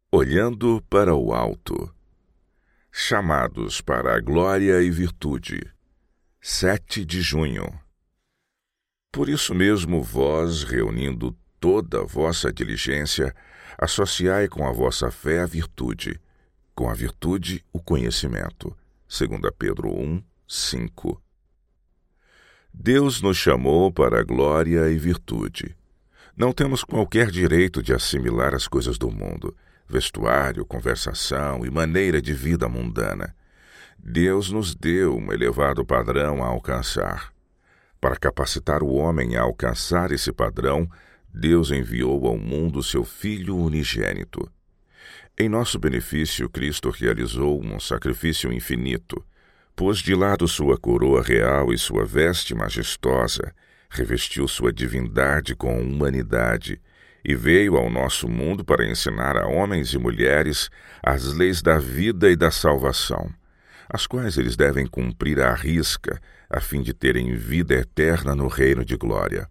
Olhando para o alto. Chamados para a glória e virtude. 7 de junho. Por isso mesmo vós, reunindo toda a vossa diligência, associai com a vossa fé a virtude, com a virtude o conhecimento. 2 Pedro 1, 5. Deus nos chamou para a glória e virtude. Não temos qualquer direito de assimilar as coisas do mundo, vestuário, conversação e maneira de vida mundana. Deus nos deu um elevado padrão a alcançar. Para capacitar o homem a alcançar esse padrão, Deus enviou ao mundo seu Filho unigênito. Em nosso benefício, Cristo realizou um sacrifício infinito. Pôs de lado sua coroa real e sua veste majestosa, revestiu sua divindade com humanidade e veio ao nosso mundo para ensinar a homens e mulheres as leis da vida e da salvação, as quais eles devem cumprir à risca, a fim de terem vida eterna no reino de glória.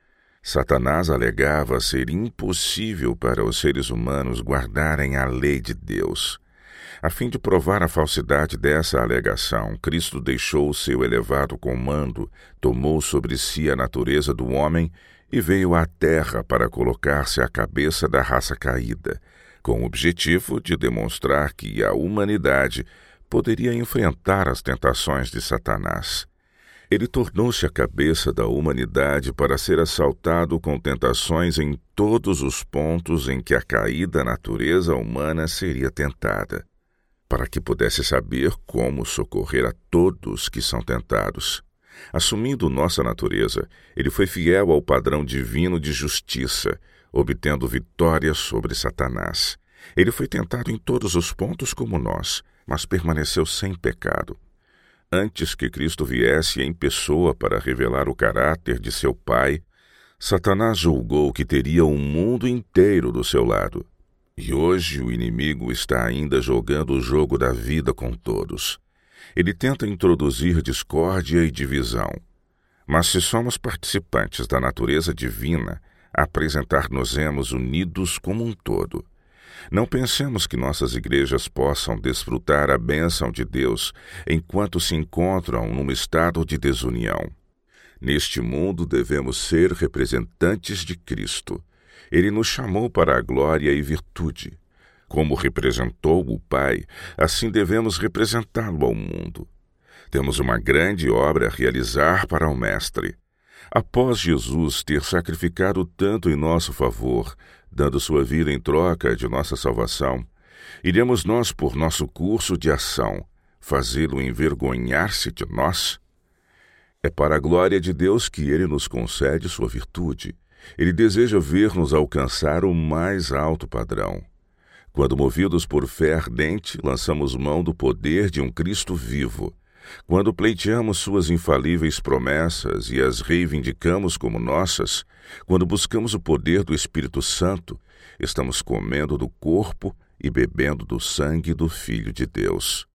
Satanás alegava ser impossível para os seres humanos guardarem a lei de Deus. A fim de provar a falsidade dessa alegação, Cristo deixou o seu elevado comando, tomou sobre si a natureza do homem e veio à terra para colocar-se à cabeça da raça caída, com o objetivo de demonstrar que a humanidade poderia enfrentar as tentações de Satanás. Ele tornou-se a cabeça da humanidade para ser assaltado com tentações em todos os pontos em que a caída natureza humana seria tentada, para que pudesse saber como socorrer a todos que são tentados. Assumindo nossa natureza, ele foi fiel ao padrão divino de justiça, obtendo vitória sobre Satanás. Ele foi tentado em todos os pontos como nós, mas permaneceu sem pecado. Antes que Cristo viesse em pessoa para revelar o caráter de seu Pai, Satanás julgou que teria o mundo inteiro do seu lado. E hoje o inimigo está ainda jogando o jogo da vida com todos. Ele tenta introduzir discórdia e divisão. Mas se somos participantes da natureza divina, apresentar-nos-emos unidos como um todo. Não pensemos que nossas igrejas possam desfrutar a bênção de Deus enquanto se encontram num estado de desunião. Neste mundo devemos ser representantes de Cristo. Ele nos chamou para a glória e virtude. Como representou o Pai, assim devemos representá-lo ao mundo. Temos uma grande obra a realizar para o Mestre. Após Jesus ter sacrificado tanto em nosso favor, dando sua vida em troca de nossa salvação, iremos nós, por nosso curso de ação, fazê-lo envergonhar-se de nós? É para a glória de Deus que Ele nos concede sua virtude. Ele deseja ver-nos alcançar o mais alto padrão. Quando movidos por fé ardente, lançamos mão do poder de um Cristo vivo. Quando pleiteamos suas infalíveis promessas e as reivindicamos como nossas, quando buscamos o poder do Espírito Santo, estamos comendo do corpo e bebendo do sangue do Filho de Deus.